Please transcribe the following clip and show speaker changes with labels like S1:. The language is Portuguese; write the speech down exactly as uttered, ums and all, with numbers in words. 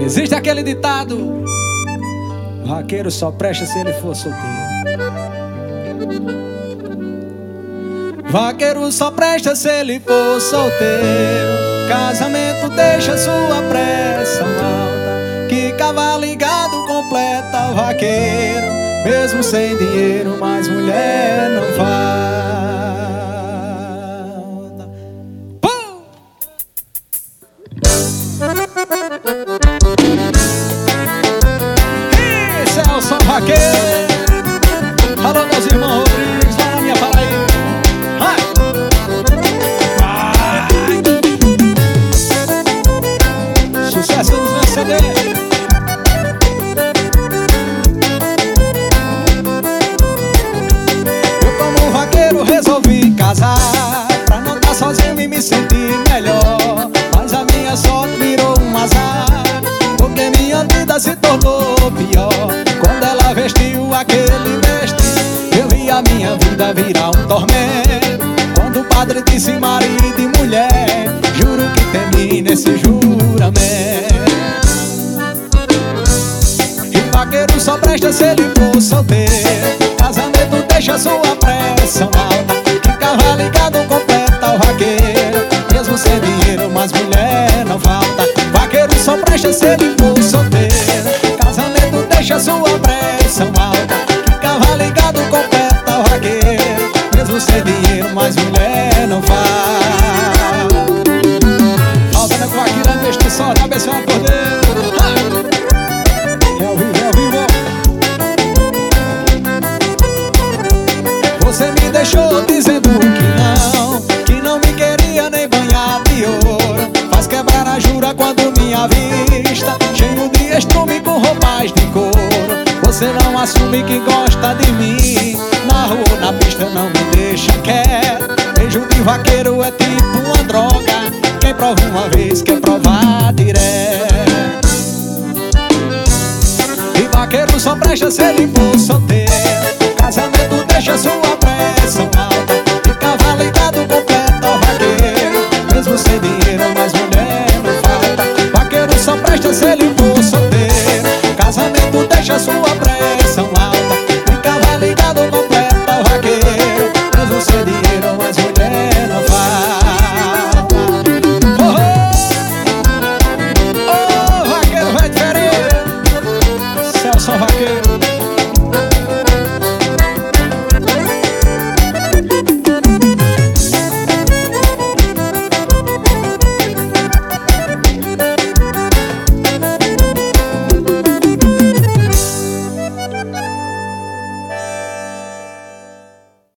S1: Existe aquele ditado: vaqueiro só presta se ele for solteiro. Vaqueiro só presta se ele for solteiro. Casamento deixa sua pressão alta, que cavalo ligado completa o vaqueiro. Mesmo sem dinheiro, mais mulher não falta. Pum! E Celso Vaqueiro. Alô, meus irmãos Rodrigues, lá na minha Paraíba. Vai! Vai! Sucesso dos meus C D. Resolvi casar pra não estar sozinho e me sentir melhor. Mas a minha sorte virou um azar, porque minha vida se tornou pior. Quando ela vestiu aquele vestido, eu vi a minha vida virar um tormento. Quando o padre disse marido e mulher, juro que termina esse juramento. E vaqueiro só presta se ele for solteiro. Casamento deixa sua pressão alta, que cavalo ligado completa o vaqueiro. Mesmo sem dinheiro, mas mulher não falta. Vaqueiro só presta se ele for solteiro. Casamento deixa sua pressão alta, que cavalo ligado completa o vaqueiro. Mesmo sem dinheiro, mas mulher não falta. Falta na vaqueira, neste sol, abençoa cordeiro. É ao vivo, é ao vivo. Você me deixou dizendo que não, que não me queria nem banhar de ouro. Faz quebrar a jura quando me avista, cheio de estrume com roupas de couro. Você não assume que gosta de mim, na rua ou na pista não me deixa quieto. Beijo de vaqueiro é tipo uma droga, quem prova uma vez quer provar direto. E vaqueiro só presta se ele for solteiro.